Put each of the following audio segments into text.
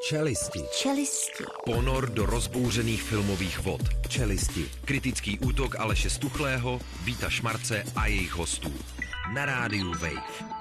Čelisti. Ponor do rozbouřených filmových vod. Čelisti. Kritický útok Aleše Stuchlého, Víta Šmarce a jejich hostů. Na rádiu Wave.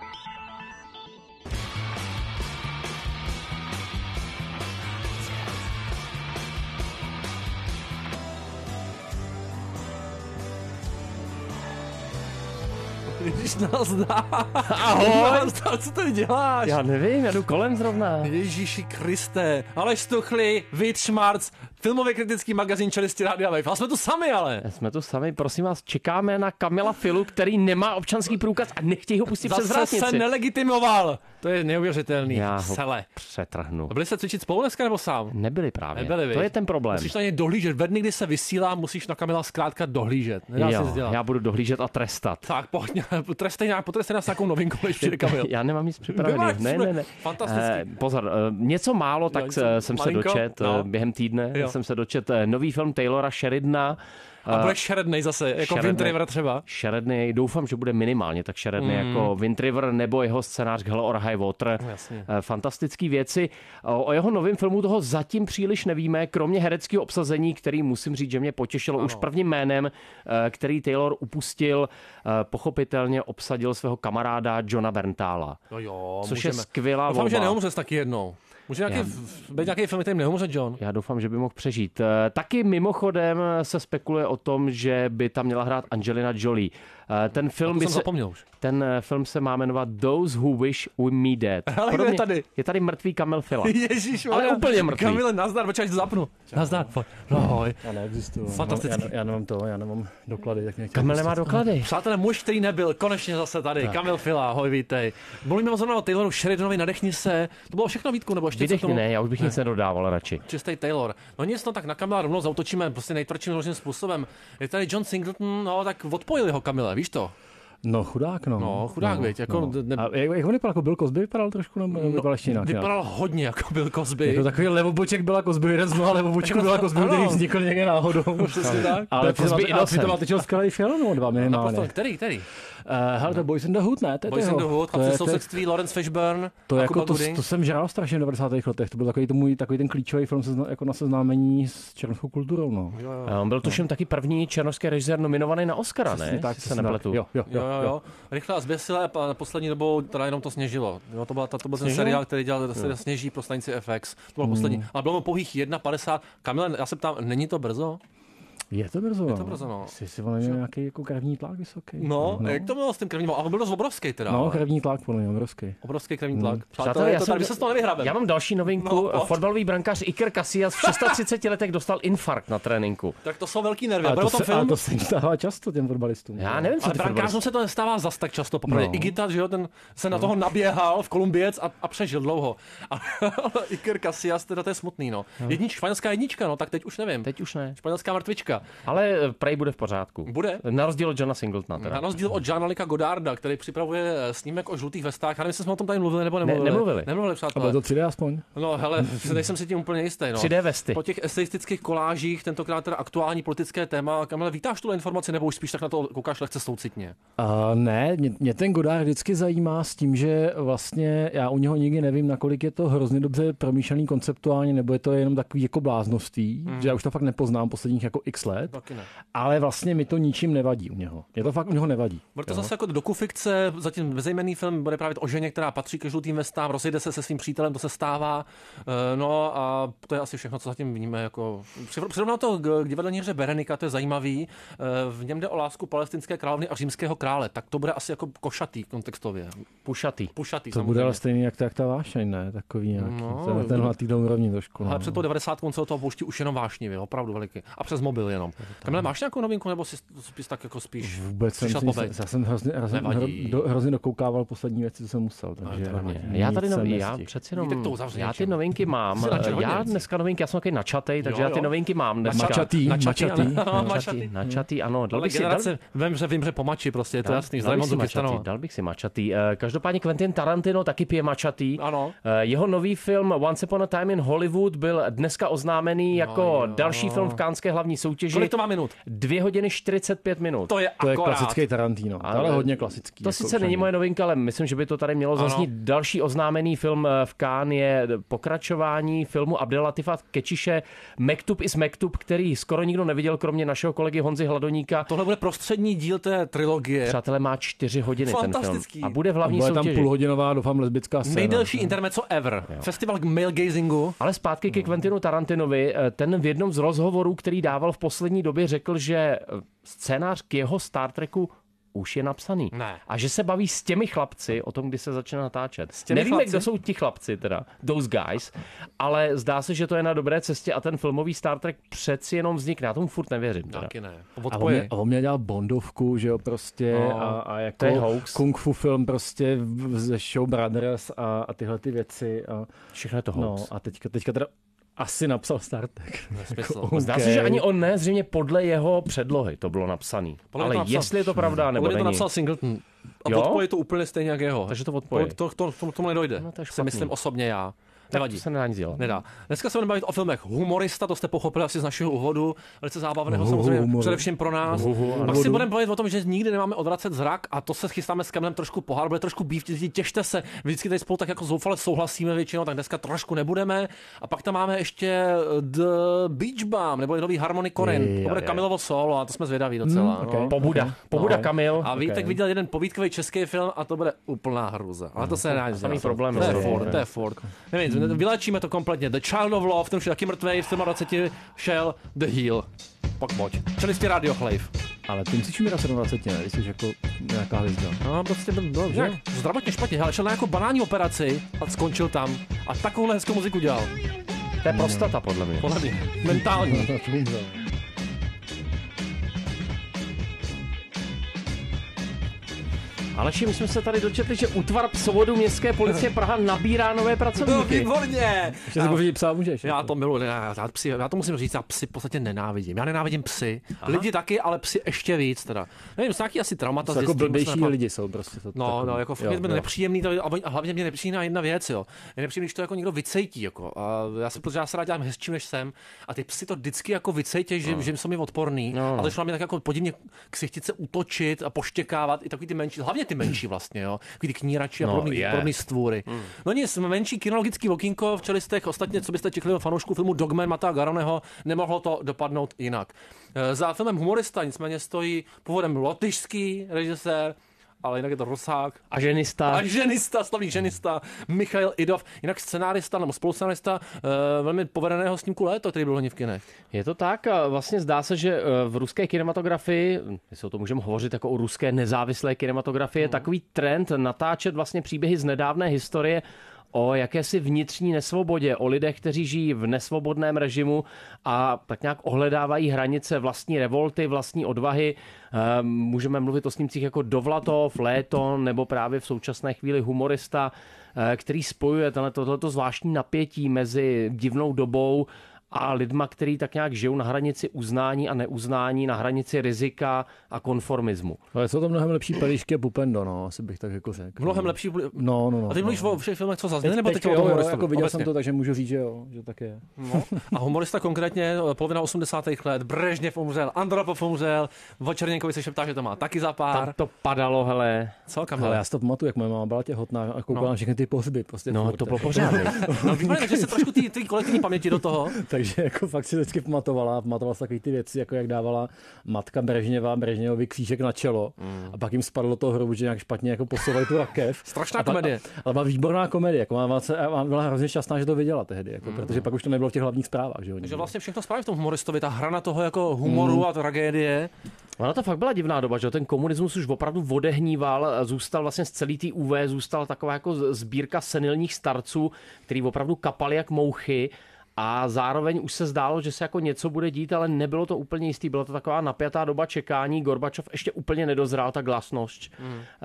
Ježíš, nazdar. Ahoj. Nazdar, co tady děláš? Já nevím, já jdu kolem zrovna. Ježíši Kriste. Aleš Stuchlý, Vít Šmarc, filmový kritický magazín Čelisti Rádia Wave. A jsme tu sami, ale. Jsme tu sami, prosím vás, čekáme na Kamila Filu, který nemá občanský průkaz a nechtějí ho pustit přes Zase vrátnici. se nelegitimoval. To je neuvěřitelný. Já ho Celé. přetrhnu. Byli jste cvičit spolu dneska nebo sám? Nebyli právě. Nebyli, to je ten problém. Musíš na něj dohlížet. Ve dny, kdy se vysílá, musíš na Kamila zkrátka dohlížet. Nedá se dělat. Já budu dohlížet a trestat. Tak, pojď, potrestej nás nějakou novinku, než přijde Kamil. Já nemám nic připraveného. Ne. Fantastický. Pozor, něco málo, tak jsem se dočet. Během týdne jsem se dočet nový film Taylora Sheridana. A bude šerednej zase, jako Wind River třeba? Šerednej, doufám, že bude minimálně tak šerednej jako Wind River nebo jeho scénář Hell or High Water. Fantastický věci. O jeho novém filmu toho zatím příliš nevíme, kromě hereckého obsazení, který musím říct, že mě potěšilo už prvním jménem, který Taylor upustil, pochopitelně obsadil svého kamaráda Johna Bernthala. No jo, což je skvělá volba. Doufám, že neumře taky jednou. Může být nějaký film, který neumře John? Já doufám, že by mohl přežít. Taky mimochodem se spekuluje o tom, že by tam měla hrát Angelina Jolie. Ten film se má jmenovat Those Who Wish We Me Dead. Hele, je tady mrtvý Kamil Fila. Ježíš, ale úplně mrtvý. Kamile, nazdar, počkej, to zapnu. Nazdar. Ahoj. Já neexistuju. Fantastický. Já nemám doklady. Tak Kamil nemá doklady. Přátelé, muž, který nebyl, konečně zase tady. Tak. Kamil Fila, ahoj, vítej. Mluvíme zrovna o Tayloru Sheridanovi, nadechni se. To bylo všechno, Vítku, nebo ještě Vydechni, ne, já už bych nic nedodával radši. Čistý Taylor. No nic, no tak na Kamila rovnou zautočíme prostě nejtvrdším možným způsobem. Je tady John Singleton, no tak odpojili ho Kamile, víš to? No chudák, no. No chudák, viď, jako... A jak on vypadal, jako Bill Cosby vypadal trošku, nebo vypadal ještě jinak? Vypadal hodně jako Bill Cosby. Jako takový levoboček Billa Cosby, jeden z mnoha levobočků Billa Cosby, který vznikl někde náhodou. Přesně tak. Ale přitom natočil skvělý film, nebo dva minimálně. Který? Hele, to Boys in the Hood, ne? Boys in the Hood, chlapci sousedství, Lawrence Fishburne. To jsem žral strašně v 90. letech. To byl takový ten klíčový film jako na seznámení s černovskou kulturou, no. On byl tuším taky první černovský režisér nominovaný na Oscara, ne? Tak se nepletu. Jo. Rychle a zběsile a poslední dobou teda jenom to sněžilo. Jo, to byl ten seriál, který dělal Sněží pro stanici FX. To byl poslední. Ale bylo mu pouhých 1,50. Kamile, já se ptám, není to brzo? Je to brzo, no. Jsi on nějaký jako krevní tlak vysoký. No, jak to bylo s tím krevním tlakem? Ale byl dost obrovský teda. No, krevní tlak podle mě obrovský. Obrovský krevní tlak. Přátelé, já mám další novinku. Fotbalový brankář Iker Casillas v 36 letech dostal infarkt na tréninku. Tak to jsou velký nervy. A to se stává často těm fotbalistům. Já nevím, co ale brankářům se to nestává zas tak často. Popravdě. Igita, že jo, ten se na toho naběhal v Kolumbiec a přežil dlouho. Ale Iker Casillas, teda to je smutný, no. Španělská jednička, no, tak teď už nevím. Teď už ne. Španělská mrtvička. Ale prej bude v pořádku. Bude? Na rozdíl od Johna Singletona. Teda. Na rozdíl od Jeana-Luca Godarda, který připravuje snímek o žlutých vestách. Já nevím, jestli jsme o tom tady mluvili nebo nemluvili. Nemluvili, přátelé. A bylo to 3D aspoň? No, hele, nejsem si tím úplně jistý. No. 3D vesty. Po těch eseistických kolážích, tentokrát teda aktuální politické téma. Kamile, vítáš tuhle informaci, nebo už spíš tak na to koukáš lehce soucitně? Ne, mě ten Godard vždycky zajímá s tím, že vlastně já u něho nikdy nevím, nakolik je to hrozně dobře promýšlený konceptuálně, nebo je to jenom takový jako bláznovství, že já už to fakt nepoznám posledních jako x let. Ale vlastně mi to ničím nevadí u něho. Je to fakt u něho nevadí. Bude to zase jako dokufikce, zatím bezejmenný film, bude právě o ženě, která patří ke žlutým vestám, rozjede se se svým přítelem, to se stává. No a to je asi všechno, co zatím víme. Jako... Přirovnal to k divadelní hře Berenika, to je zajímavý. V něm jde o lásku palestinské královny a římského krále. Tak to bude asi jako košatý kontextově. Pušatý. To samozřejmě. Bude ale stejný jak ta vášeň, ne? Takový nějaký. No, tenhle týden úrovni trošku. Ale před tou 90 se toho pouští už jenom vášnivě, opravdu veliký. A přes mobil jenom. Kamile, máš nějakou novinku, nebo si spíš tak jako spíš? Vůbec já jsem hrozně dokoukával poslední věci, co jsem musel. Takže já ty novinky mám. Já dneska novinky, já jsem takový načatej, takže já ty novinky mám dneska. Načatý, ano. Vím, že po mači prostě, je to jasný. Dal bych si mačatý. Každopádně Quentin Tarantino taky pije mačatý. Ano. Jeho nový film Once Upon a Time in Hollywood byl dneska oznámený jako další film v Canneské hlavní soutěži soutěži. Kolik to má minut? 2 hodiny 45 minut. To je klasický Tarantino, ale hodně klasický. To jako sice není moje novinka, ale myslím, že by to tady mělo zaznít. Další oznámený film v Cannes je pokračování filmu Abdelatifa Kečiše Mektub is Mektub, který skoro nikdo neviděl, kromě našeho kolegy Honzy Hladoníka. Tohle bude prostřední díl té trilogie. Přátelé, má 4 hodiny ten film. A bude v hlavní soutěži. Bude tam půlhodinová, doufám, lesbická scéna. Nejdelší intermezzo ever. Jo. Festival male gazingu. Ale zpátky ke Quentinu Tarantinovi. Ten v jednom z rozhovorů, který dával v poslední době, řekl, že scénář k jeho Star Treku už je napsaný. Ne. A že se baví s těmi chlapci o tom, kdy se začne natáčet. Nevíme, kdo jsou ti chlapci, teda, those guys, ale zdá se, že to je na dobré cestě a ten filmový Star Trek přeci jenom vznikne. Já tomu furt nevěřím. Teda. Taky ne. A on mě dělal Bondovku, že jo, prostě a jako kung fu film prostě ze Show Brothers a tyhle ty věci. A, všechno je to hoax. No a teďka teda asi napsal Star Trek. Zdá se, že ani on ne, zřejmě podle jeho předlohy to bylo napsaný. Ale jestli je to pravda, nebo není. to napsal Singleton. A odpoje to úplně stejně jak jeho. Takže to odpoje. To tomu nedojde. No, to si myslím osobně já. Nevadí. To se nedá nic dělat. Nedá. Dneska se budeme bavit o filmech Humorista, to jste pochopili asi z našeho úvodu, velice zábavného samozřejmě, především pro nás. Pak si budeme bavit o tom, že nikdy nemáme odvracet zrak a to se chystáme s Kamilem trošku pohár, bude trošku býv, těšte se, vždycky tady spolu tak jako zoufale souhlasíme většinou, tak dneska trošku nebudeme. A pak tam máme ještě The Beach Bum, nebo nový Harmony Corinth, to bude Kamilovo solo a to jsme zvědaví docela. Pobuda Kamil. A Vítek viděl jeden povídkový český film a to bude úplná hruza. Ale to se nedá nic problém. To je Ford. Nevím, vylečíme to kompletně. The Child of Love, ten už je taky mrtvej, v 27 šel The Heel. Pojď. Čelisti Radio Chlave. Ale ty musíš umírat 27, ne? Když jsi jako nějaká hvězda. No, prostě dobře. Zdravotně špatně, ale šel na jako banální operaci a skončil tam. A takovouhle hezkou muziku dělal. To je prostata, podle mě. Podle mě. Mentální. Aleši, my jsme se tady dočetli, že útvar psovodu Městské policie Praha nabírá nové pracovníky. No, výborně. Ještě se říct psa můžeš. Já to miluji, já to musím říct, já psy v podstatě nenávidím. Já nenávidím psy. Lidi taky, ale psy ještě víc teda. Nevím, jsou nějaký asi traumata. Jako blbější lidi jsou prostě. No, jako fakt je nepříjemný, a hlavně mě nepříjemná jedna věc, jo. Je nepříjemný, když to jako někdo vycejtí, jako. A protože já se rád dělám hezčím než jsem. A ty psy to vždycky jako vycejtějí, že jsou mi odporný. Ale šlo mě tak jako podivně ksichtit se útočit a poštěkávat i takový ty menší, hlavně ty menší vlastně, jo. Takový ty knírači a podobný stvůry. No nic, menší kinologický okýnko v Čelistech, ostatně, co byste čekali fanoušku filmu Dogman Mata Garoneho, nemohlo to dopadnout jinak. Za filmem Humorista nicméně stojí původem lotyšský režisér, ale jinak je to Rusák. A ženista, slavný ženista, Michail Idov, jinak scenárista nebo spoluscenárista velmi povedeného snímku Léto, který byl loni v kinech. Je to tak a vlastně zdá se, že v ruské kinematografii, jestli o tom můžeme hovořit jako o ruské nezávislé kinematografii, je takový trend natáčet vlastně příběhy z nedávné historie o jakési vnitřní nesvobodě, o lidech, kteří žijí v nesvobodném režimu a tak nějak ohledávají hranice vlastní revolty, vlastní odvahy. Můžeme mluvit o snímcích jako Dovlatov, Léto nebo právě v současné chvíli Humorista, který spojuje tohleto zvláštní napětí mezi divnou dobou a lidma, který tak nějak žijou na hranici uznání a neuznání, na hranici rizika a konformismu. Ale jsou to mnohem lepší Pelíšky a Pupendo, no, asi bych tak jako řekl. Mnohem lepší. No. A ty mluvíš o všech filmech, co zazněly, nebo teď jo, jako viděl jsem to, takže můžu říct, že jo, že tak je. No. A Humorista konkrétně, polovina 80. let, Brežněv umřel, Andropov umřel, o Černěnkovi se šeptá, že to má taky za pár. Tam to padalo, hele. Co, Kamil? Ale já si to pamatuju, jak moje máma byla těhotná a koukala na všechny ty pohřby. Prostě no, to bylo pořádně. No, výborně, takže se trošku ty kolektivní paměti do toho. Takže jako fakt si vždycky pamatovala se takový ty věci, jako jak dávala matka Brežněvovi křížek na čelo a pak jim spadlo toho hrobu, že nějak špatně jako posouvali tu rakev. Strašná komedie. Ale byla výborná komedie, jako máma byla hrozně šťastná, že to viděla tehdy, jako, protože pak už to nebylo v těch hlavních zprávách, že jo. Takže vlastně všechno správně v tom Humoristovi, ta hra na toho jako humoru a tragédie. Ona to fakt byla divná doba, že ten komunismus už opravdu odehníval, zůstal vlastně z celý tý UV, zůstala taková jako sbírka senilních starců, který opravdu kapali jak mouchy. A zároveň už se zdálo, že se jako něco bude dít, ale nebylo to úplně jistý. Byla to taková napjatá doba čekání. Gorbačov ještě úplně nedozrál, ta glasnost.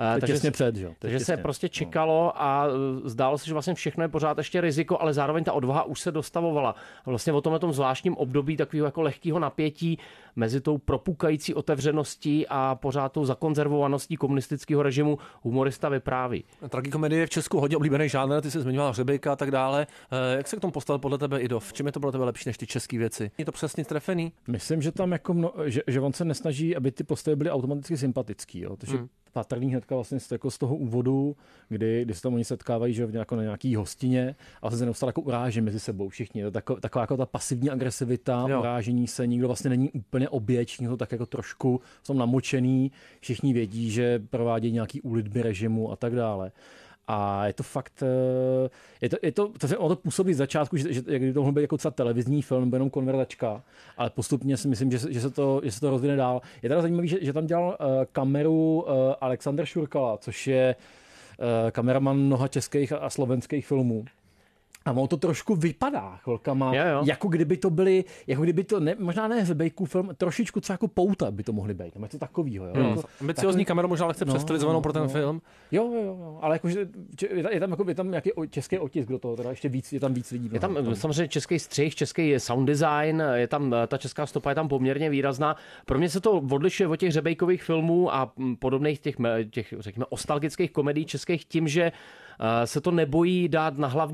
Takže se prostě čekalo a zdálo se, že vlastně všechno je pořád ještě riziko, ale zároveň ta odvaha už se dostavovala. Vlastně o tomhle tom zvláštním období takového jako lehkého napětí mezi tou propukající otevřeností a pořád tou zakonzervovaností komunistického režimu Humorista vypráví. Tragikomedie je v Česku hodně oblíbený žánr, ty jsi zmiňoval Hřebejka a tak dále. Jak se k tomu postavil podle tebe Ido? Idov? Čím je to pro tebe lepší než ty české věci? Je to přesně trefený? Myslím, že tam jako že on se nesnaží, aby ty postavy byly automaticky sympatický, jo. Takže patrný hnedka vlastně jako z toho úvodu, kdy se tam oni setkávají, že jako na nějaký hostině a se neustále jako uráží mezi sebou všichni. To taková jako ta pasivní agresivita, urážení se, nikdo vlastně není úplně oběť, nikdo tak jako trošku jsou namočený, všichni vědí, že provádějí nějaký úlitby režimu a tak dále. A je to fakt, ono to působí z začátku, že by to mohl být jako celá televizní film, nebo jenom konverzačka, ale postupně si myslím, že se to rozvine dál. Je teda zajímavý, že tam dělal kameru Alexander Šurkala, což je kameraman mnoha českých a slovenských filmů. A ono to trošku vypadá chvilkama, jako kdyby to byly, možná ne Hřebejků film, trošičku třeba jako Pouta by to mohly být. Je to takovýho, jo. Ambiciozní kameru možná lehce přestylizovanou pro ten film. Jo, ale jakože je tam nějaký český otisk do toho, teda ještě víc, je tam víc lidí. Je tam samozřejmě český střih, český sound design, je tam ta česká stopa je tam poměrně výrazná. Pro mě se to odlišuje od těch Hřebejkových filmů a podobných těch řekněme nostalgických komedií českých tím, že se to nebojí dát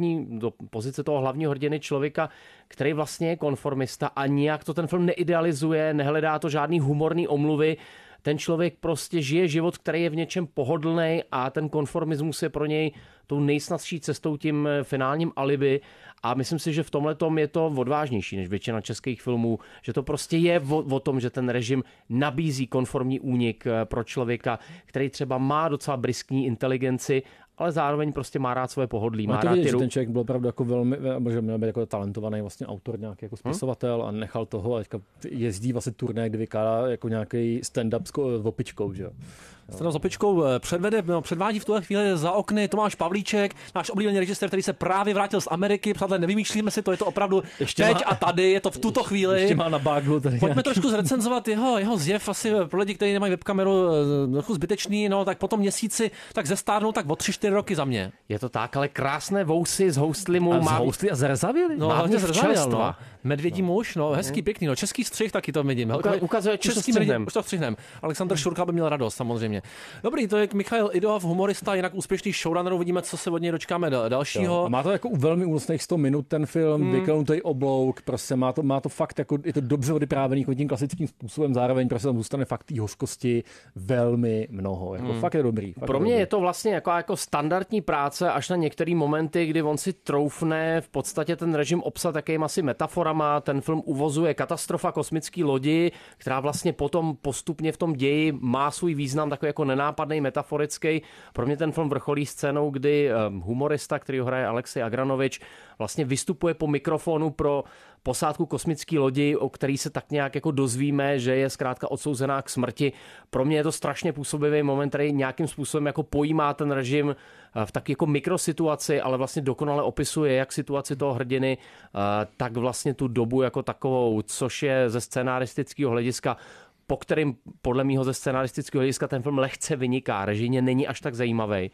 do pozice toho hlavního hrdiny člověka, který vlastně je konformista a nijak to ten film neidealizuje, nehledá to žádný humorný omluvy. Ten člověk prostě žije život, který je v něčem pohodlný a ten konformismus je pro něj tou nejsnazší cestou, tím finálním alibi. A myslím si, že v tomhletom je to odvážnější než většina českých filmů, že to prostě je o tom, že ten režim nabízí konformní únik pro člověka, který třeba má docela briskní inteligenci, ale zároveň prostě má rád svoje pohodlí. Má rád že ten člověk byl opravdu jako velmi, že měl být jako talentovaný vlastně autor, nějaký jako spisovatel a nechal toho a jezdí vlastně turné, kdy vykládá jako nějaký stand-up s opičkou, že jo. S opičkou předvádí v tuhle chvíli za okny Tomáš Pavlíček, náš oblíbený režisér, který se právě vrátil z Ameriky. Přátelé, nevymýšlíme si to, je to opravdu teď a tady, je to v tuto chvíli. Ještě má na báglu tady. Pojďme trošku zrecenzovat jeho zjev, asi pro lidi, kteří nemají webkameru, trochu zbytečný, no tak potom měsíci tak zestárnou tak o 3-4 roky za mě. Je to tak, ale krásné vousy z houstlimu. Z houstly a zrzavěli. No, hlavně zrzavěl, Medvědí muž, hezký, pěkný, český střih taky to vidím. Ukazuje, už to střihnem. Alexander Šurka by měl radost, samozřejmě. Dobrý, to je Michail Idov, humorista, jinak úspěšný showrunner, uvidíme, co se od něj dočkáme dalšího. A má to jako velmi únosných 100 minut ten film, vyklenutý oblouk, prostě má to fakt jako, je to dobře odvyprávěný tím klasickým způsobem, zároveň prostě tam zůstane fakt té hořkosti velmi mnoho, jako fakt je dobrý. Pro mě je to vlastně jako standardní práce až na některé momenty, kdy on si troufne v podstatě ten režim obsat jakým asi metaforama, ten film uvozuje katastrofa kosmické lodi, která vlastně potom postupně v tom ději má svůj význam takový jako nenápadný, metaforický. Pro mě ten film vrcholí scénou, kdy humorista, který ho hraje Alexej Agranovič, vlastně vystupuje po mikrofonu pro posádku kosmické lodi, o který se tak nějak jako dozvíme, že je zkrátka odsouzená k smrti. Pro mě je to strašně působivý moment, který nějakým způsobem jako pojímá ten režim v tak jako mikrosituaci, ale vlastně dokonale opisuje jak situaci toho hrdiny, tak vlastně tu dobu jako takovou, což je ze scénaristického hlediska, po kterým podle mýho ze scenaristického hlediska ten film lehce vyniká, režijně není až tak zajímavý.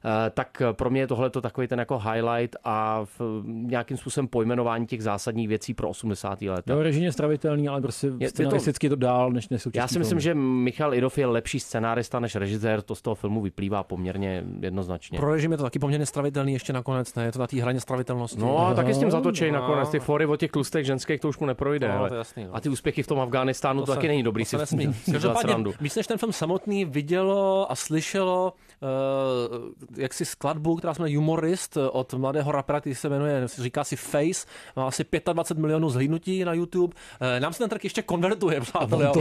Tak pro mě je tohleto takový ten jako highlight a nějakým způsobem pojmenování těch zásadních věcí pro 80. léta. Jo, režijně stravitelný, ale prostě scenaristicky je to dál, než současný. Já si myslím, že Michal Idov je lepší scenárista než režisér, to z toho filmu vyplývá poměrně jednoznačně. Pro režim je to taky poměrně stravitelný ještě nakonec, ne? Je to na té hraně stravitelnosti. No a taky s tím zatočej nakonec. Ty fory od těch tlustých ženských to už mu neprojde. No, to jasný, no. A ty úspěchy v tom Afghánistánu to taky není dobrý. Každopádně, víc než ten film samotný vidělo a slyšelo jaksi skladbu, která se jmenuje Humorist od mladého rapera, který se jmenuje, říká si Face, má asi 25 milionů zhlídnutí na YouTube. Nám se ten track ještě konvertuje, přátelé.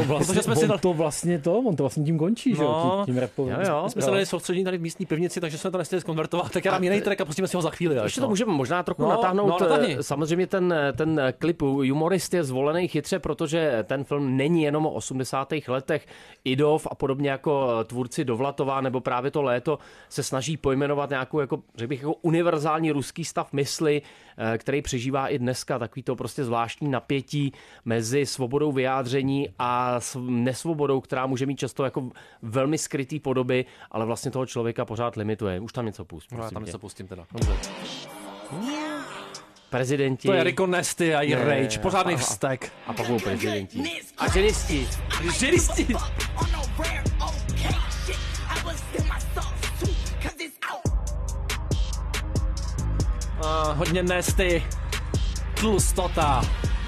On to vlastně tím končí, že jo, tím rapovým. My jsme se dali soustředit tady v místní pivnici, takže jsme to nechtěli zkonvertovat. Tak já dám jiný track a pustíme si ho za chvíli. Ještě to můžeme možná trochu natáhnout. Samozřejmě ten klip Humorist je zvolený chytře, protože ten film není jenom o 80. letech. Idov a podobně jako tvůrci Dovlatova nebo právě to léto se snaží pojmenovat nějakou, jako, řekl bych, jako univerzální ruský stav mysli, který přežívá i dneska, takový to prostě zvláštní napětí mezi svobodou vyjádření a nesvobodou, která může mít často jako velmi skrytý podoby, ale vlastně toho člověka pořád limituje. Už tam něco pustím. Já tam něco pustím teda. Dobře. Prezidenti. To je Rico Nasty a Rage, pořádný vztek. A pak budou prezidenti. A ženisti. Hodně Nasty. Tlustota.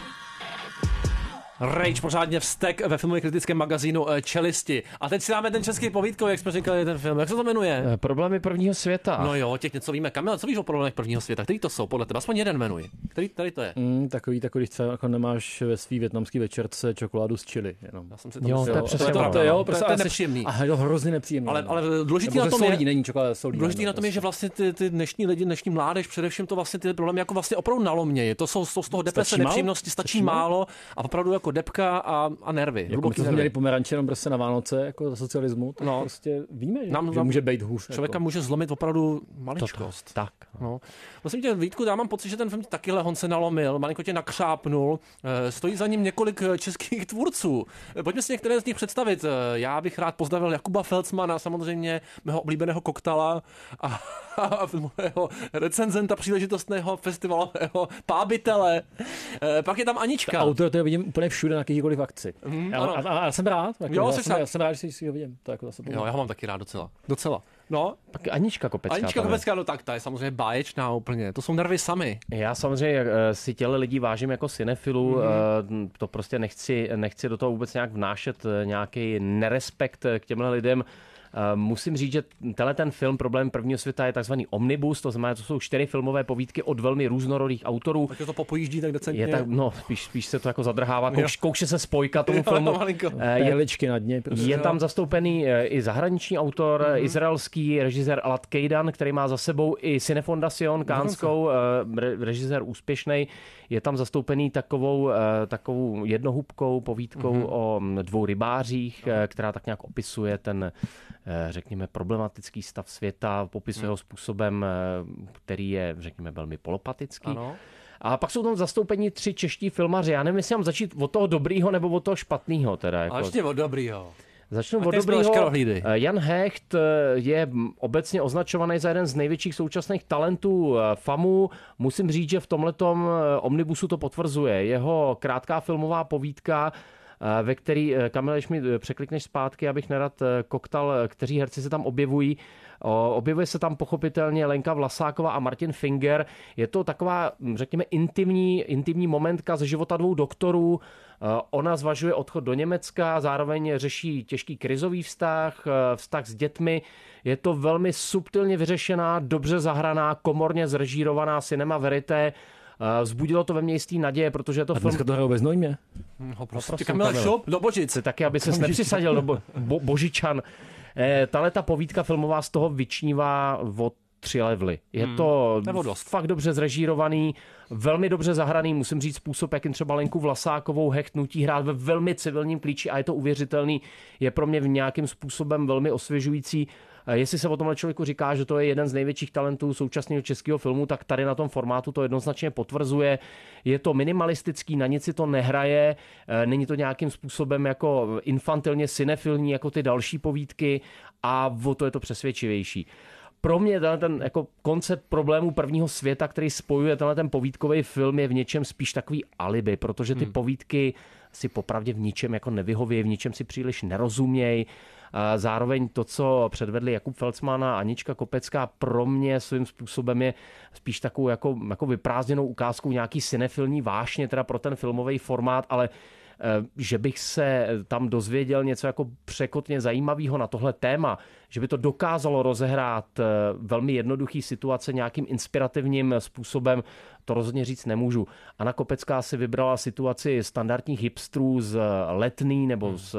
Rage pořádně vztek ve filmově kritickém magazínu Čelisti. A teď si dáme ten český povídkový, jak jsme říkali, ten film. Jak se to jmenuje? Problémy prvního světa. No jo, těch něco víme. Kamil, co víš o problémech prvního světa? Který to jsou podle tebe? Aspoň jeden jmenuj. Který to je? Takový, když jako nemáš ve svý vietnamský večerce čokoládu s chili. Jenom. Já jsem si to jo, myslel. to je přesně to je nepříjemný. A je to hrozně nepříjemný. Ale důležitý na tom je, není čokoláda solí. Důležitý na tom je, že vlastně ty dnešní lidi, dnešní mládež, především to vlastně ty problémy jako vlastně opravdu nalomějí. To jsou z toho deprese, nepříjemnosti, stačí málo a opravdu jako depka a nervy. Jako my jsme měli pomeranče jenom prostě na Vánoce, jako za socialismu, tak prostě víme, že může být hůř. Člověka jako. Může zlomit opravdu maličkost. Tak. No. Vlastně tě, Vítku, já mám pocit, že ten film taky lehon se nalomil, malinko tě nakřápnul, stojí za ním několik českých tvůrců. Pojďme si některé z nich představit. Já bych rád pozdravil Jakuba Felcmana, samozřejmě mého oblíbeného koktala a filmového recenzenta příležitostného festivalového pábitele. Pak je tam Anička. Autor to vidím úplně všude na jakýkoliv akci. A jsem rád. Jo, já jsem rád, že si ho vidím. To jako zase jo, já ho mám taky rád docela. No. Pak Anička Kopecká. No tak ta je samozřejmě báječná úplně. To jsou nervy sami. Já samozřejmě si těle lidí vážím jako cinefilů. To prostě nechci do toho vůbec nějak vnášet nějaký nerespekt k těmhle lidem. Musím říct, že ten film Problém prvního světa je takzvaný omnibus, to znamená, to jsou 4 filmové povídky od velmi různorodých autorů. Tak to popojíždí tak decentně. Spíš se to jako zadrhává, kouše se spojka tomu filmu. Perličky na dně. Je tam zastoupený i zahraniční autor, izraelský režisér Elad Keidan, který má za sebou i Cinefondacion kánskou, režisér úspěšný. Je tam zastoupený takovou jednohubkou povídkou o 2 rybářích, která tak nějak opisuje ten, řekněme, problematický stav světa, popisuje ho způsobem, který je, řekněme, velmi polopatický. Ano. A pak jsou tam zastoupení 3 čeští filmaři. Já nevím, jestli mám začít od toho dobrýho nebo od toho špatného. Jako. A ještě od dobrýho. Začnu od dobrýho. Jan Hecht je obecně označovaný za jeden z největších současných talentů FAMu. Musím říct, že v tomhletom omnibusu to potvrzuje. Jeho krátká filmová povídka, ve který, Kamile, když mi překlikneš zpátky, abych nerad koktal, kteří herci se tam objevují. Objevuje se tam pochopitelně Lenka Vlasáková a Martin Finger. Je to taková, řekněme, intimní momentka ze života 2 doktorů. Ona zvažuje odchod do Německa, zároveň řeší těžký krizový vztah s dětmi. Je to velmi subtilně vyřešená, dobře zahraná, komorně zrežírovaná cinema verité. Vzbudilo to ve mně jistý naděje, protože je to film... dneska to hrajou bez Nojmě. Prostě Kamile, šup do Božic. Taky, aby ses nepřisadil do Božičan. Ta povídka filmová z toho vyčnívá od 3 levely. Je to fakt dobře zrežírovaný, velmi dobře zahraný, musím říct způsob, jakým třeba Lenku Vlasákovou Hecht nutí hrát ve velmi civilním klíči a je to uvěřitelný, je pro mě v nějakým způsobem velmi osvěžující. Jestli se o tomhle člověku říká, že to je jeden z největších talentů současného českého filmu, tak tady na tom formátu to jednoznačně potvrzuje. Je to minimalistický, na nic si to nehraje, není to nějakým způsobem jako infantilně cinefilní jako ty další povídky a o to je to přesvědčivější. Pro mě ten jako koncept problémů prvního světa, který spojuje ten povídkový film, je v něčem spíš takový alibi, protože ty povídky si popravdě v ničem jako nevyhovějí, v ničem si příliš nerozumějí. Zároveň to, co předvedli Jakub Felcman a Anička Kopecká, pro mě svým způsobem je spíš takovou jako vyprázdněnou ukázkou nějaký cinefilní vášně teda pro ten filmový formát, ale že bych se tam dozvěděl něco jako překotně zajímavého na tohle téma, že by to dokázalo rozehrát velmi jednoduchý situace nějakým inspirativním způsobem, to rozhodně říct nemůžu. Anna Kopecká si vybrala situaci standardních hipstrů z Letný nebo z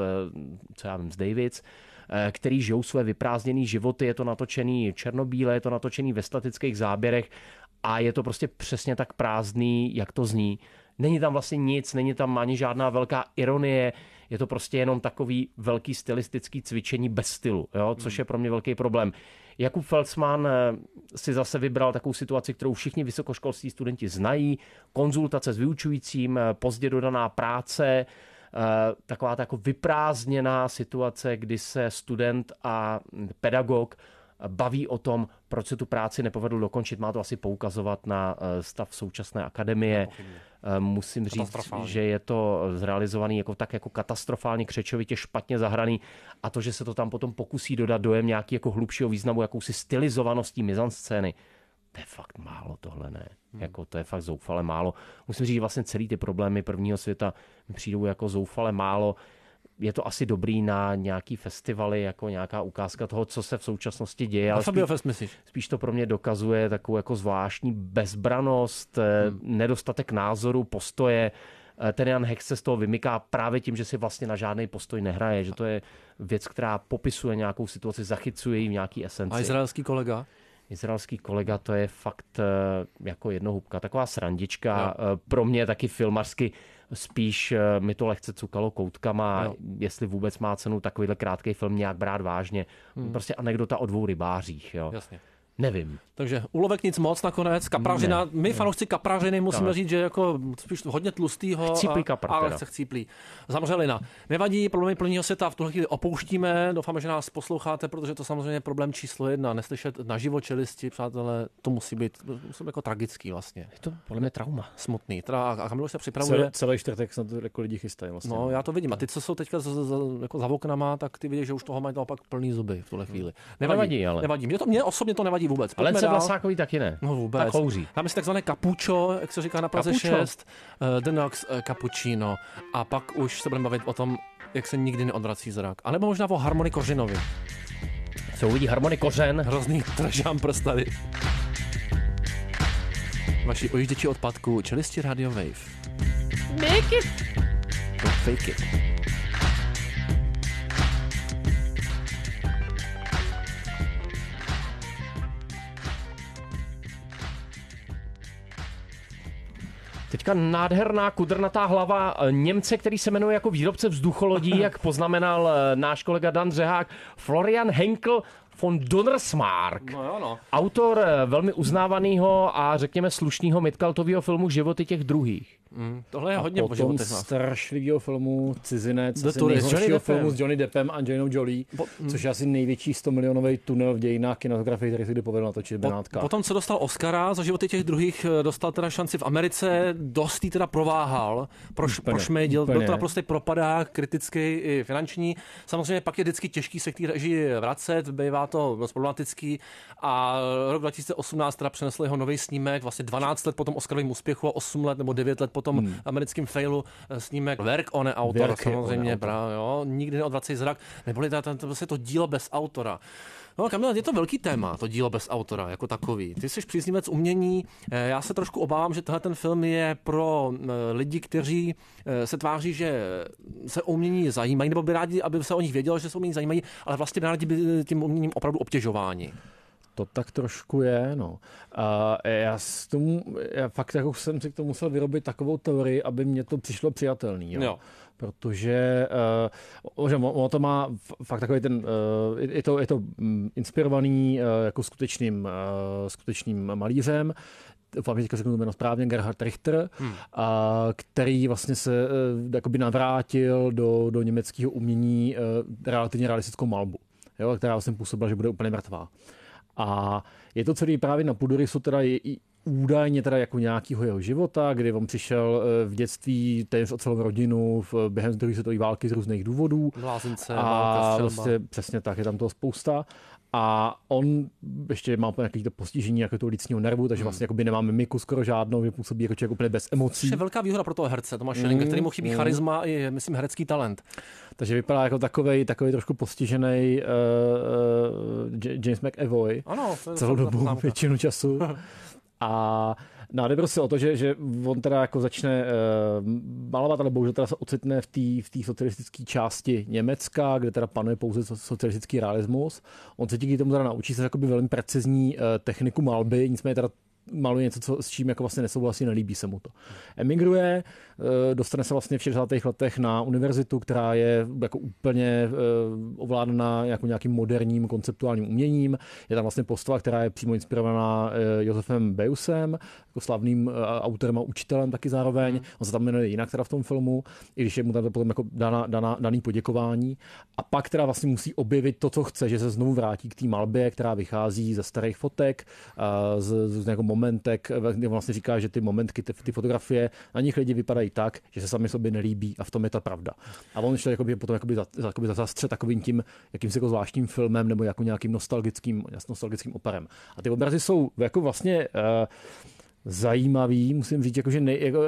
Davids, který žijou své vyprázdněné životy, je to natočený černobíle, je to natočený ve statických záběrech a je to prostě přesně tak prázdný, jak to zní. Není tam vlastně nic, není tam ani žádná velká ironie, je to prostě jenom takový velký stylistický cvičení bez stylu, jo? Což je pro mě velký problém. Jakub Felcman si zase vybral takovou situaci, kterou všichni vysokoškolští studenti znají, konzultace s vyučujícím, pozdě dodaná práce, taková jako vyprázdněná situace, kdy se student a pedagog baví o tom, proč se tu práci nepovedl dokončit. Má to asi poukazovat na stav současné akademie. Musím říct, že je to zrealizovaný jako katastrofálně křečovitě špatně zahraný a to, že se to tam potom pokusí dodat dojem nějaký jako hlubšího významu, jakousi stylizovaností mizanscény, to je fakt málo tohle, ne. Jako to je fakt zoufale málo. Musím říct, že vlastně celý ty problémy prvního světa mi přijdou jako zoufale málo. Je to asi dobrý na nějaký festivaly, jako nějaká ukázka toho, co se v současnosti děje. Ale spíš to pro mě dokazuje takovou jako zvláštní bezbranost, nedostatek názoru, postoje. Ten Jan Hecht se z toho vymyká právě tím, že si vlastně na žádný postoj nehraje, že to je věc, která popisuje nějakou situaci, zachycuje ji v nějaký esenci. A izraelský kolega? Izraelský kolega, to je fakt jako jednohubka, taková srandička. No. Pro mě taky filmařsky spíš mi to lehce cukalo koutkama, jestli vůbec má cenu takovýhle krátký film nějak brát vážně. Prostě anekdota o 2 rybářích. Jo. Jasně. Nevím. Takže úlovek nic moc nakonec. Kapražina, my fanoušci kapražiny musíme říct, že jako spíš hodně tlustýho, ale chce chcíplý. Zamřelina. Nevadí, problémy plného světa v tuhle chvíli opouštíme. Doufáme, že nás posloucháte, protože to samozřejmě je problém číslo 1. Neslyšet naživo čelisti, přátelé, to musí být jako tragický vlastně. Je to podle mě trauma. Smutný. A Kamil se připravuje. Celý čtvrtek se na to jako lidi chystají vlastně. No, já to vidím. A ty, co jsou teďka jako za oknama, tak ty vidíš, že už toho mají naopak plný zuby v tuhle chvíli. Nevadí, ale. Nevadí. Mě osobně to nevadí vůbec. Ale se Vlasákový taky ne. No vůbec. Tak kouří. Dáme si takzvané kapučo, jak se říká na Praze 6, The Knox cappuccino. A pak už se budeme bavit o tom, jak se nikdy neodvrací zrak. A nebo možná o Harmony Kořinovi. Co uvidí Harmony Kořen? Hrozný tržám prstady. Vaši ojížděči odpadku, čelisti Radio Wave. Make it. Don't fake it. Teďka nádherná kudrnatá hlava Němce, který se jmenuje jako výrobce vzducholodí, jak poznamenal náš kolega Dan Řehák, Florian Henkel von Donnersmarck. No. Autor velmi uznávaného a řekněme slušného Midkaltového filmu Životy těch druhých. Tohle je hodně po životech. Strašlivého filmu Cizinec, nejhoršího filmu s Johnny Deppem a Angelinou Jolie, což je asi největší 100 milionový tunel v dějinách kinematografie, který se kdy povedl natočit v Benátkách. Potom, co dostal Oscara za Životy těch druhých, dostal teda šanci v Americe, dost jí teda prováhal, prošmejdil, byl to naprosto propadák, kritický i finanční. Samozřejmě pak je vždycky těžký se k té režii vracet, bývá to dost problematický a rok 2018 teda přenesl jeho nový snímek, vlastně 12 let po tom Oscarovém úspěchu a 8 let nebo 9 let po tom americkém failu snímek Werk ohne Autor, samozřejmě, nikdy neodvracej zrak, neboli to dílo bez autora. No, Kamil, je to velký téma, to dílo bez autora jako takový. Ty jsi příznivec umění, já se trošku obávám, že tenhle ten film je pro lidi, kteří se tváří, že se o umění zajímají, nebo by rádi, aby se o nich vědělo, že se o umění zajímají, ale vlastně rádi by tím uměním opravdu obtěžováni. To tak trošku je, no. Já fakt jako jsem si k tomu musel vyrobit takovou teorii, aby mě to přišlo přijatelný. Jo. Protože ono to má fakt takový ten, je to inspirovaný jako skutečným malířem, doufám, že teďka řeknu to jméno správně, Gerhard Richter, který vlastně se jakoby navrátil do německého umění relativně realistickou malbu, jo, která vlastně působila, že bude úplně mrtvá. A je to celý právě na půdorysu teda údajně teda jako nějakého jeho života, kdy on přišel v dětství téměř o celou rodinu během druhé světové války z různých důvodů. Blázince, a vlastně přesně tak, je tam toho spousta. A on ještě má nějaké to postižení jako toho lícního nervu, takže vlastně jakoby nemá mimiku skoro žádnou, že působí jako člověk úplně bez emocí. To je velká výhoda pro toho herce, Tomáš Schellinger, kterému chybí charisma i, myslím, herecký talent. Takže vypadá jako takovej trošku postižený James McAvoy celou dobu, většinu času. A jde prostě o to, že on teda jako začne malovat, ale bohužel teda se ocitne v té socialistické části Německa, kde teda panuje pouze socialistický realismus. On se díky tomu teda naučí se jakoby velmi precizní techniku malby, nicméně teda maluje něco, s čím jako vlastně nesouhlasí, nelíbí se mu to. Emigruje, dostane se vlastně v 60. letech na univerzitu, která je jako úplně ovládaná jako nějakým moderním konceptuálním uměním. Je tam vlastně postava, která je přímo inspirovaná Josefem Beuysem, jako slavným autorem a učitelem taky zároveň. On se tam jmenuje jinak teda v tom filmu, i když je mu tam potom jako daný poděkování. A pak teda vlastně musí objevit to, co chce, že se znovu vrátí k té malbě, která vychází ze starých fotek, z nějakého momentek, kdy vlastně říká, že ty momentky, ty fotografie, na nich lidi vypadají tak, že se sami sobě nelíbí a v tom je ta pravda. A on šel potom zastře takovým tím jakýmsi jako zvláštním filmem nebo jako nějakým nostalgickým operem. A ty obrazy jsou jako vlastně zajímavý, musím říct, jakože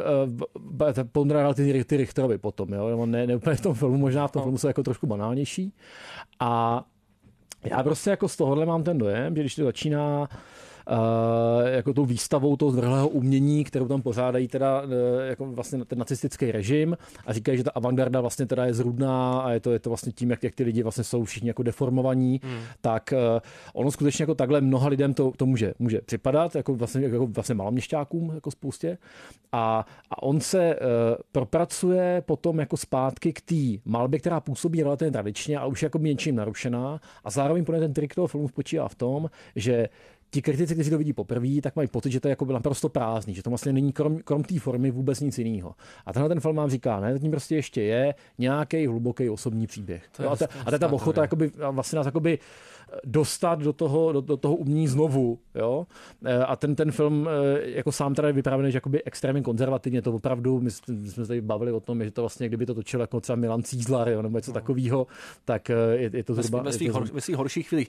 ponderal ty Richterovi potom, jo? Ne úplně v tom filmu, možná v tom filmu jsou jako trošku banálnější. A já prostě jako z tohohle mám ten dojem, že když to začíná jako tou výstavou toho zvrhlého umění, kterou tam pořádají teda jako vlastně ten nacistický režim a říkají, že ta avantgarda vlastně teda je zrůdná a je to vlastně tím, jak ty lidi vlastně jsou všichni jako deformovaní, tak ono skutečně jako takhle mnoha lidem to může připadat, jako vlastně maloměšťákům jako spoustě a on se propracuje potom jako zpátky k té malbě, která působí relativně tradičně, ale už je jako něčím narušená a zároveň ten trik toho filmu spočívá v tom, že ti kritici, kteří to vidí poprvé, tak mají pocit, že to je jako naprosto prázdný, že to vlastně není krom té formy vůbec nic jiného. A tenhle ten film vám říká, ne, tím prostě ještě je nějaký hluboký osobní příběh. A to je ta ochota jakoby, vlastně nás jakoby dostat do toho umění znovu. Jo? A ten film jako sám teda je vyprávěný, že jakoby extrémně konzervativně, to opravdu, my jsme se tady bavili o tom, že to vlastně, kdyby to točil jako třeba Milan Cízlar, jo, nebo něco takového, tak je to zhruba... Ve svých horších chvílích.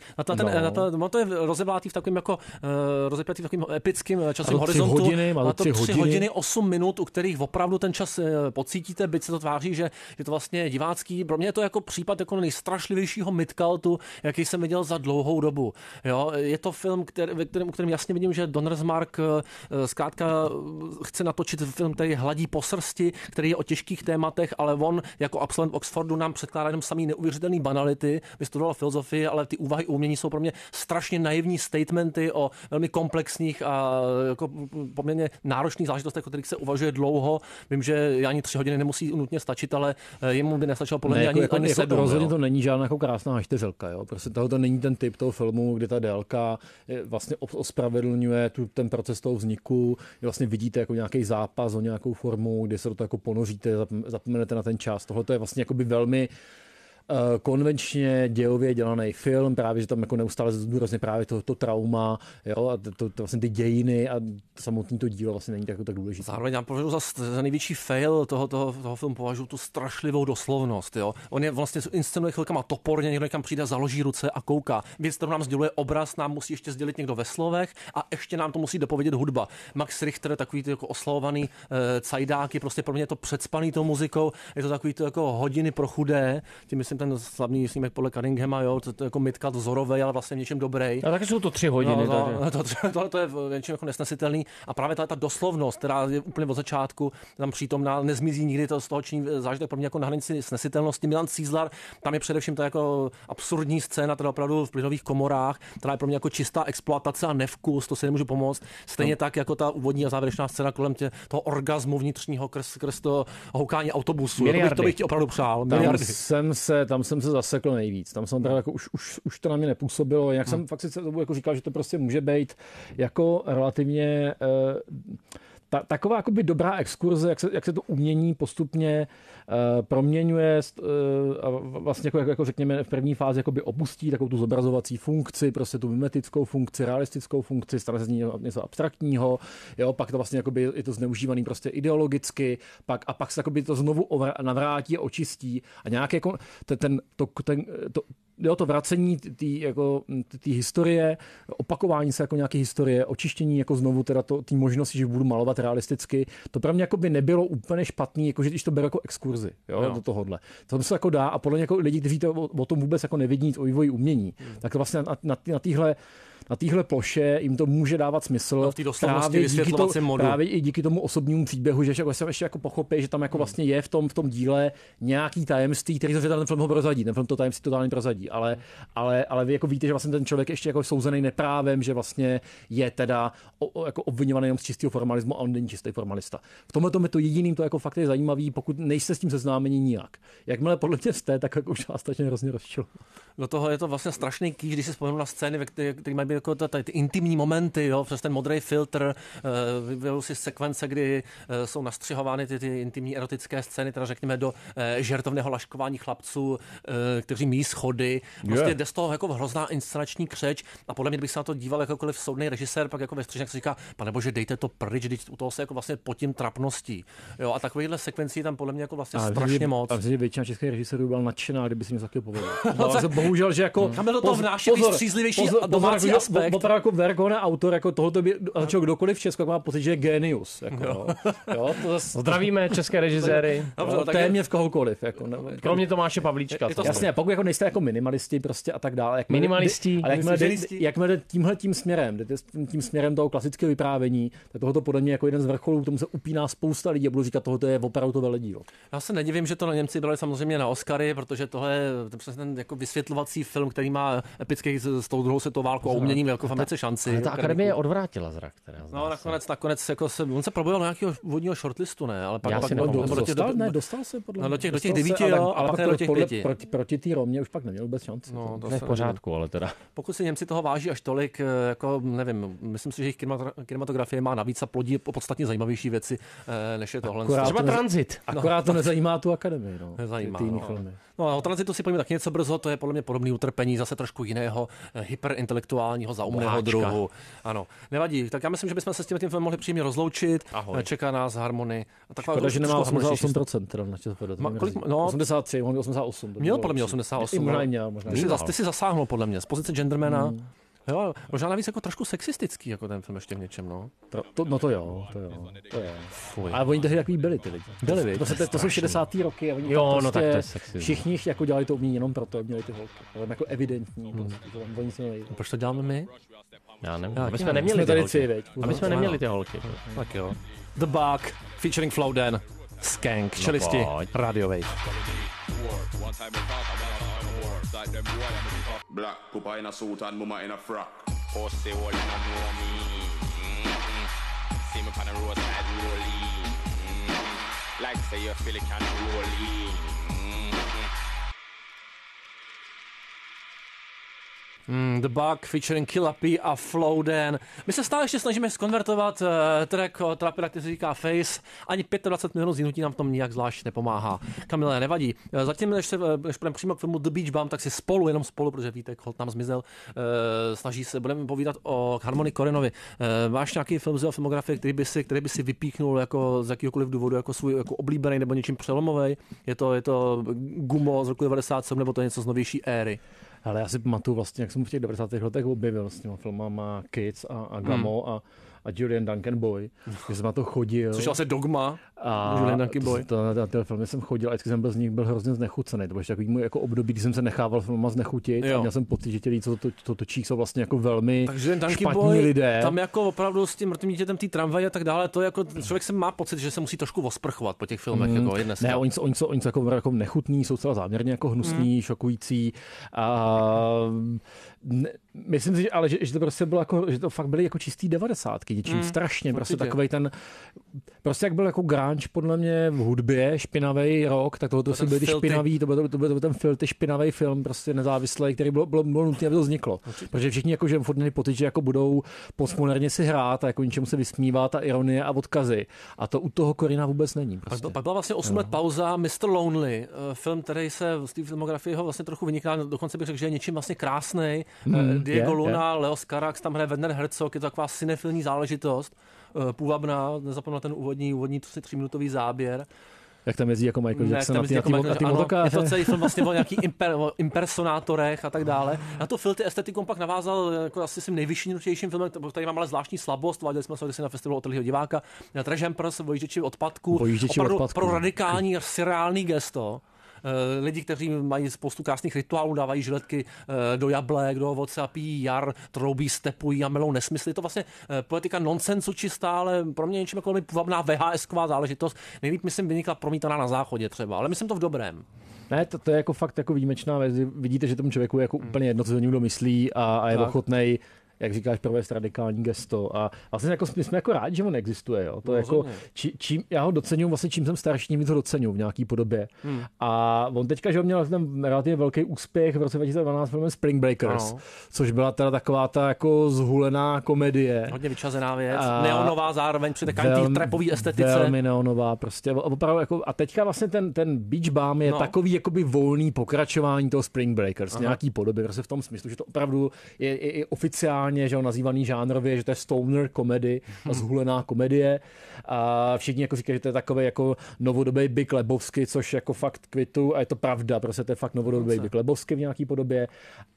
To je rozebátý v takovém jako rozepětý v takovým epickým časovým horizontu. Má to 3 hodiny 8 minut, u kterých opravdu ten čas pocítíte, byť se to tváří, že je to vlastně divácký. Pro mě je to jako případ jako nejstrašlivějšího midcultu, jaký jsem viděl za dlouhou dobu. Jo, je to film, u kterém jasně vidím, že Donnersmarck zkrátka chce natočit film, který hladí po srsti, který je o těžkých tématech, ale on jako absolvent Oxfordu nám předkládá jenom samý neuvěřitelný banality. Vystudoval filozofii, ale ty úvahy umění jsou pro mě strašně naivní statementy o velmi komplexních a jako poměrně náročných záležitostech, o kterých se uvažuje dlouho. Vím, že ani 3 hodiny nemusí nutně stačit, ale jemu by nestačilo podle mě ani 7. Rozhodně to není žádná jako krásná hašteřelka. Jo? Prostě to není ten typ toho filmu, kde ta délka vlastně ospravedlňuje ten proces toho vzniku. Vlastně vidíte jako nějaký zápas o nějakou formu, kde se do toho jako ponoříte, zapomenete na ten čas. Tohle je vlastně jakoby velmi konvenčně dějově dělaný film, právě, že tam jako neustále zdůrazně právě to trauma, jo, a to vlastně ty dějiny a samotný to dílo vlastně není tak důležité. Zároveň já považuji za největší fail toho filmu, považuji tu strašlivou doslovnost, jo. On je vlastně inscenuje chvilkama toporně, někdo někam přijde, založí ruce a kouká. Věc, kterou nám sděluje obraz, nám musí ještě sdělit někdo ve slovech a ještě nám to musí dopovědět hudba. Max Richter, takový ty jako oslavovaný cajdáky, prostě pro mě je to předspaný tou muzikou, je to takový to jako hodiny pro chudé, tím myslím ten slavný snímek podle Cunninghama, jo, to jako midcut vzorovej, ale vlastně v něčem dobrý. A taky jsou to 3 hodiny. Tohle to je něčím jako nesnesitelný a právě ta doslovnost, která je úplně od začátku tam přítomná, nezmizí nikdy to z toho činí zážitek pro mě jako na hranici snesitelnosti. Milan Cízlar, tam je především ta jako absurdní scéna, teda opravdu v plynových komorách, která je pro mě jako čistá exploatace a nevkus, to si nemůžu pomoct. Stejně tak jako ta úvodní a závěrečná scéna kolem toho orgazmu vnitřního skrz to houkání autobusu. To bych ti opravdu přál. Tam jsem se zasekl nejvíc. Tam jsem jako už to na mě nepůsobilo. Jak jsem fakt si jako říkal, že to prostě může být jako relativně taková jakoby dobrá exkurze, jak se to umění postupně proměňuje a vlastně jako řekněme v první fázi jakoby opustí takovou tu zobrazovací funkci, prostě tu mimetickou funkci, realistickou funkci, stane se z ní něco abstraktního, jo, pak to vlastně jakoby je to zneužívaný prostě ideologicky, pak se jakoby to znovu navrátí a očistí a nějak jako to vracení té historie, opakování se jako nějaké historie, očištění jako znovu teda té možnosti, že budu malovat realisticky, to pro mě jako by nebylo úplně špatný, jakože když to beru jako exkurzi, jo, do tohohle. To se jako dá a podle mě jako lidi, kteří to o tom vůbec jako nevidí nic o vývoji umění, tak to vlastně na téhle ploše jim to může dávat smysl. Právě i díky tomu osobnímu příběhu, že se ještě jako pochopí, že tam jako vlastně je v tom díle nějaký tajemství, který zase ten film ho prozadí. Ten film to tajemství totálně prozadí, ale vy jako víte, že vlastně ten člověk ještě jako souzený neprávem, že vlastně je teda jako obviňovaný jenom z čistého formalismu a on není čistý formalista. V tomhle tom je to jediným, to jako fakt je zajímavý, pokud nejste s tím seznámení nijak. Jakmile podle mě jste, tak jako už částečně hrozně rozčil. Do toho je to vlastně strašný kýž, když si vzpomenu na scény, které mají být jako ty intimní momenty, jo, přes ten modrý filtr, vyberou si sekvence, kdy jsou nastřihovány ty intimní erotické scény, teda řekněme do žertovného laškování chlapců, kteří míjí schody. Prostě jde z toho jako hrozná inscenační křeč a podle mě, kdybych se na to díval jakokoliv soudný režisér, pak jako ve střižně, se říká, panebože, dejte to pryč, u toho se jako vlastně potím trapností. Jo, a takovýchhle sekvencí tam podle mě jako vlastně strašně moc. A většina českých režisérů byla nadšená, kdyby si něco takového povedal. Bohužel, že jako tam bylo to vnáší střízlivější domácí aspekt. Opravdu jako Vergone autor, jako tohoto by začal kdokoliv v Česku, má pocit, že je génius. Jako, jo, zdravíme české režiséry. Téměř v kohokoliv. Jako, kromě Tomáše Pavlíčka. Jasně, pokud jako nejste jako minimalisti prostě a tak dále. Minimalisti. Ale jakmile tímhle směrem, tím směrem toho klasického vyprávění, tak tohoto podle mě jako jeden z vrcholů, k tomu se upíná spousta lidí a budu říkat, tohoto je opravdu to veledílo. Já se nedivím, že to Němci brali samozřejmě na Oscary, protože tohle je přesně ten jako vysvětlovací film, který má epický s tou druhou světovou válkou a uměním jako v Americe šanci. Ta akademie odvrátila zrak. No nakonec jako on se probojil na nějakého vodního shortlistu, ne? Ale pak dostal se podle mě. Do těch 9, jo, a pak do těch 5. Proti té Romě už pak neměl vůbec šanci. No, to je v pořádku, ale teda. Pokud si Němci toho váží až tolik, jako nevím, myslím si, že jejich kinematografie má navíc a plodí podstatně zajímavější věci, než je tohle. Třeba Transit. Akorát to nezajímá tu akademii. Nezajímá. No a o Transitu si povím tak něco brzo, to je podle mě podobný utrpení, zase trošku jiného, hyperintelektuálního, zaumného druhu. Ano, nevadí. Tak já myslím, že bychom se s tím filmem mohli příjemně rozloučit. Ahoj. Čeká nás Harmony. Škoda, že nemá 88%. Teda na ČSFD. 83, 88. Měl podle mě 88. Ty si zasáhnul podle mě z pozice gendermana. Jo, možná navíc jako trošku sexistický, jako ten film ještě v něčem, no. To jo. Ale oni tehdy takový byli ty lidi. Byli, to jsou 60. roky a oni jo, no tak to je sexy. Všichni jako dělali to umění jenom proto, měli ty holky. Ale jako evidentní. Proč to děláme my? Já nevím. Aby jsme neměli ty holky. Aby jsme neměli ty holky. Tak jo. The Bug, featuring Flowden, Skank, čelisti, Radio Wave. Black pupa in a suit and mama in a frock. Pussy all in a know me. See me on the roadside rolling. Like say you feel it can rolling. The Bug featuring Killa P a Flowden. My se stále ještě snažíme skonvertovat track od rapera, který se říká Face. Ani 25 minut zjinutí nám v tom nijak zvlášť nepomáhá. Kamile, nevadí. Zatím, než půjdeme přímo k filmu The Beach Bum, tak si jenom spolu, protože Vítek Holt nám zmizel, budeme povídat o Harmony Korinovi. Máš nějaký film z jeho filmografie, který by si vypíchnul jako z jakýhokoliv důvodu jako svůj jako oblíbený nebo něčím přelomový? Je to Gumo z roku 97 nebo to je něco z novější éry? Ale já si pamatuju vlastně, jak jsem v těch 90. letech objevil s těma filmama Kids a Gamo a Julian Duncan Boy, když jsem na to chodil. Což vlastně Dogma a Julian Duncan Boy. Na ty filmy jsem chodil a vždycky jsem byl z nich hrozně znechucený. To bylo takový můj jako období, kdy jsem se nechával filmama znechutit a měl jsem pocit, že ti lidi, co to točí, jsou vlastně jako velmi špatní lidé. Tam jako opravdu s tím mrtvým dítětem té tramvaje a tak dále, to jako člověk se má pocit, že se musí trošku osprchovat po těch filmech. Jako ne, oni jsou jako nechutní, jsou celá záměrně jako hnusní, šokující. Myslím si, ale že to prostě bylo jako, že to fakt byly jako čistý 90. Něčím strašně, prostě takovej ten, prostě jak byl jako grunge podle mě v hudbě, špinavý rock, tak tohle si byl ty špinavý, to byl ten filtr, špinavý film, prostě nezávislý, který bylo nutné, aby to vzniklo. Protože všichni jako, že furt měli pocit, že jako budou postmoderně si hrát a jako ničemu se vysmívá ta ironie a odkazy. A to u toho Korina vůbec není. Prostě. Pak byla vlastně 8 let pauza Mr. Lonely, film, který se z té filmografie ho vlastně trochu vyniká, dokonce bych řekl, že je něčím vlastně krásnej. Diego Luna, Leo Carax, tam hraje Werner Herzog, je to taková cinefilní záležitost, půvabná, nezapomněl ten úvodní 3-minutový záběr. Jak tam jezdí jako Michael Jackson na ty motokáře. Je to celý film vlastně o nějakých impersonátorech a tak dále. Na to Phil ty estetikum pak navázal jako asi svým nejvyšším filmem, který mám ale zvláštní slabost, váděli jsme se na festivalu Otelího diváka, Trežempers, Vojížděči odpadku, opravdu pro radikální, surreální gesto. Lidi, kteří mají spoustu krásných rituálů, dávají žiletky do jablek, do ovoce a pijí jar, troubí, stepují a melou nesmysly. Je to vlastně politika nonsensu čistá, ale pro mě něčím jako velmi půvabná VHS-ková záležitost. Nejlíp, myslím, vynikla promítaná na záchodě třeba, ale myslím to v dobrém. Ne, to je jako fakt jako výjimečná věc. Vidíte, že tomu člověku je jako úplně jedno, co o něm myslí a je ochotnej jak říkáš, provést radikální gesto. A vlastně jako, my jsme jako rádi, že on existuje. Jo. To no, jako, čím, já ho doceňuji, vlastně čím jsem starší, tím víc ho doceňuji v nějaký podobě. A on teďka, že měl ten relativně velký úspěch v roce 2012 filmem Spring Breakers, což byla teda taková ta jako zhulená komedie. Hodně vyčazená věc, neonová zároveň při takové trapový estetice. Velmi neonová prostě. Opravdu jako, a teďka vlastně ten Beach Bum je takový jakoby volný pokračování toho Spring Breakers, nějaký podobě, prostě v tom smyslu, že to opravdu je oficiálně, že ho nazývaný žánrově, že to je stoner komedy, zhulená komedie. A všichni jako říkají, že to je takový jako novodobý Big Lebowski, což jako fakt kvitu a je to pravda, prostě to je fakt novodobý Big Lebowski v nějaký podobě.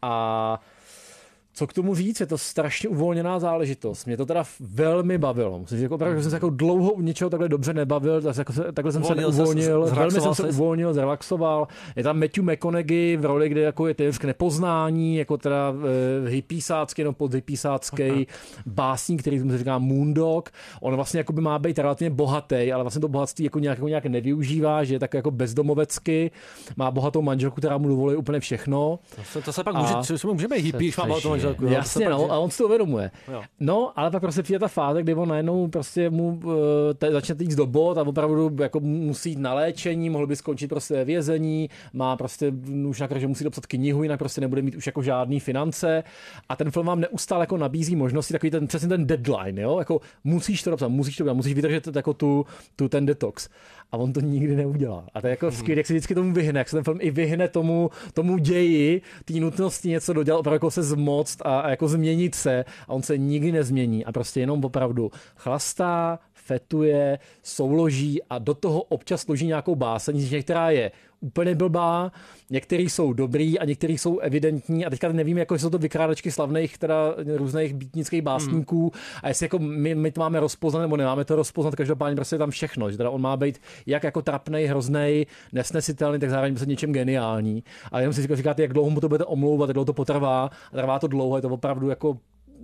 A co k tomu říct, je to strašně uvolněná záležitost. Mě to teda velmi bavilo. Musím říct, jako opravdu, že jsem se jako dlouho u něčeho takhle dobře nebavil, takhle jsem se neuvolnil, velmi jsem se uvolnil, zrelaxoval. Je tam Matthew McConaughey v roli, kde jako je téměř k nepoznání, jako teda hippiesácký, no podhippiesácký básník, který se říká Moondog. On vlastně jako by má být relativně bohatý, ale vlastně to bohatství jako nějak nevyužívá, že je tak jako bezdomovecky. Má bohatou manželku, která mu dovolí úplně všechno. To se pak může být hippie, jasně, no, a on si to uvědomuje. No, ale pak prostě přijde ta fáze, kdy on najednou prostě mu začne jít do bod a opravdu jako musí jít na léčení, mohl by skončit prostě ve vězení, má prostě už že musí dopsat knihu, jinak prostě nebude mít už jako žádný finance a ten film vám neustále jako nabízí možnosti, takový přesně ten deadline, jo, jako musíš to dopsat, musíš vydržet jako ten detox. A on to nikdy neudělá. A to je jako skvělé, jak se vždycky tomu vyhne, jak se ten film i vyhne tomu ději, té nutnosti něco dodělat, opravdu jako se zmoct a jako změnit se a on se nikdy nezmění a prostě jenom opravdu chlastá, fetuje, souloží a do toho občas složí nějakou báseň, která je úplně blbá, některý jsou dobrý a některý jsou evidentní a teďka nevím, jako jsou to vykrádačky slavných teda různých býtnických básníků a jestli jako my to máme rozpoznat nebo nemáme to rozpoznat, každopádně prostě je tam všechno, že teda on má být jak jako trapnej, hroznej, nesnesitelný, tak zároveň prostě něčem geniální. Ale jenom si říkáte, jak dlouho mu to budete omlouvat, jak dlouho to potrvá, a trvá to dlouho, je to opravdu jako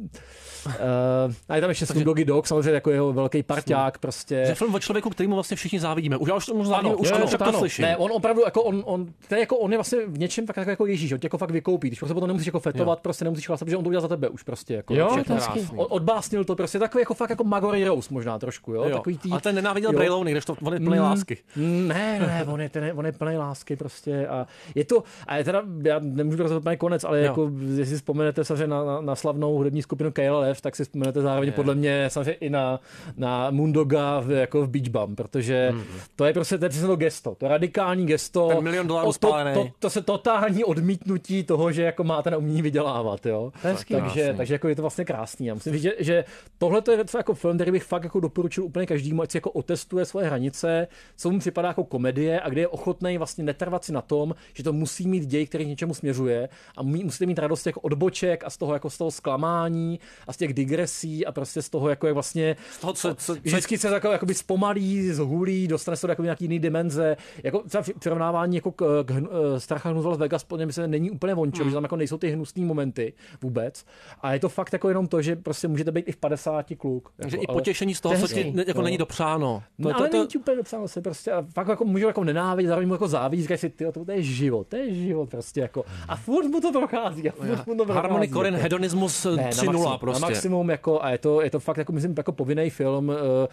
a je tam ještě Snoop Doggy Dogg, samozřejmě jako jeho velký parťák prostě. Že film o člověku, kterýmu vlastně všichni závidíme. Už tomu závidíme, už to slyším. Ne, on opravdu jako on je vlastně v něčem tak jako Ježíš, on tě jako fakt vykoupí. Když prostě potom nemusíš jako fetovat, prostě nemusíš hlasat, protože on to udělal za tebe už prostě jako. Jo, odbásnil to prostě takový jako fakt jako Magory Rose možná trošku, jo. Takový a ten nenáviděl Brailowny, když to on je plný lásky. Ne, on je plný lásky prostě a je to a je teda já nemůžu rozhodnout konec, ale jako jestli si vzpomenete samozřejmě na slavnou hudební skupinu KLF, tak si vzpomenete zároveň podle mě samozřejmě i na Moondoga jako v Beach Bum, protože to je prostě to gesto, to radikální gesto. Ten $1 milion spálený. To se totální odmítnutí toho, že jako máte na umění vydělávat, jo. Takže jako je to vlastně krásný. Já musím říct, že tohle to je jako film, který bych fakt jako doporučil úplně každému, ať si jako otestuje svoje hranice, co mu připadá jako komedie a kde je ochotný vlastně netrvat si na tom, že to musí mít děj, který k něčemu směřuje a musíte mít radost jako odboček a z toho zklamání a z těch digresí a prostě z toho, jako je vlastně vždycky se jako jakoby zpomalí, zhulí, dostane se do jako nějaký jiný dimenze. Jako třeba přirovnávání jako k Stracha hnus Las Vegas podle mě není úplně vončo, že tam jako nejsou ty hnusný momenty vůbec. A je to fakt jako jenom to, že prostě můžete být i v 50 kluk. Takže i potěšení z toho, co ti jako není dopřáno. Ale není ti úplně dopřáno se prostě. A fakt jako můžu jako nenávidět, zároveň mu jako závidí, říkají si, to je život prostě jako. A furt mu to prochází. Harmony Korine, hedonismus 3.0 prostě. Na maximum jako, a je to fakt jako myslím jako povinný film.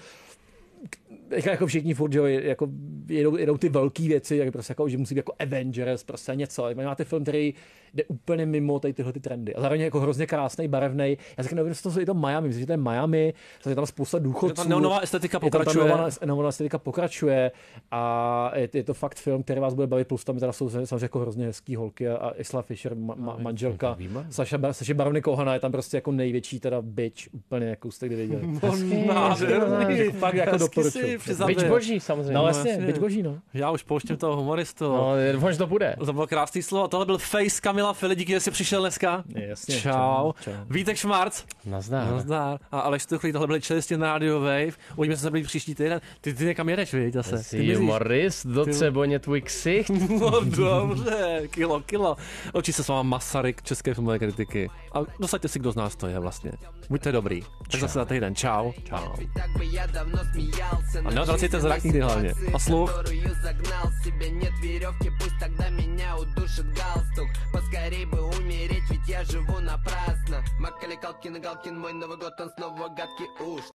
Jako všichni furt, že jako jedou ty velké věci, jak prostě jako, že musí být jako Avengers, prostě něco. Máte film, který jde úplně mimo tyhle ty trendy. A zároveň jako hrozně krásný, barevný. Já si nevím, jestli to je to Miami, myslím, že to je Miami, je tam spousta důchodců. Ta neonová estetika pokračuje. Neonová estetika pokračuje a je to fakt film, který vás bude bavit, plus tam teda jsou samozřejmě jako hrozně hezký holky a Isla Fisher, manželka. Saša Baron Cohena je tam prostě jako největší teda bitch, úplně jako jste kdy viděli. Fakt jako doporučuji. Bitch boží samozřejmě. No vlastně, bitch boží, no. Já už pouštím toho humoristu. No, doufám, že to bude. To bylo krásný slovo. Tohle byl Face Kamila Fili, díky, že jsi přišel dneska. Jasně. Čau. Vítek Šmarc. Nazdar. A Aleš Tuchlý, tohle byli Čelisti na Radio Wave. Uvidíme se byli příští týden. Ty někam jedeš, viď, zase. Ty humorist, doceboně tvůj ksicht. No dobře, kilo. Očí se s váma Masaryk české filmové kritiky. A dosaďte si, kdo z nás to je vlastně. Buďte dobrý. Tak zase za týden. Čau. A neodvracejte zrak nikdy hlavně. A sluch. которую загнал себе. Нет веревки, пусть тогда меня удушит галстук. Поскорей бы умереть, ведь я живу напрасно. Маккали Калкин и Галкин, мой Новый год, он снова гадкий уж.